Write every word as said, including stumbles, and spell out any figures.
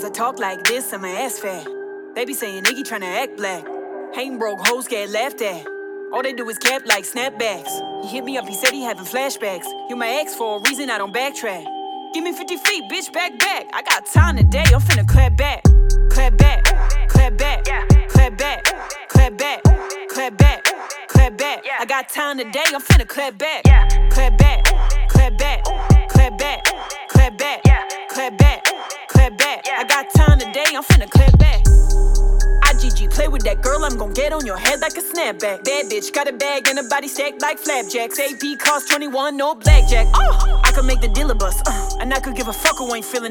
I talk like this, I'm an ass fat. They be saying Iggy tryna act black. Hating broke hoes get laughed at. All they do is cap like snapbacks. He hit me up, he said he having flashbacks. You my ex for a reason, I don't backtrack. Give me fifty feet, bitch, back, back. I got time today, I'm finna clap back. Clap back, clap back, clap back, clap back, clap back, clap back. I got time today, I'm finna clap back. Clap back, clap back, clap back, clap back, clap back, clap back. I got time today, I'm finna clap back. I G G, play with that girl, I'm gon' get on your head like a snapback. Bad bitch, got a bag and a body stacked like flapjacks. A P cost twenty-one, no blackjack. Oh, I could make the dealer bust, uh, and I could give a fuck who ain't feeling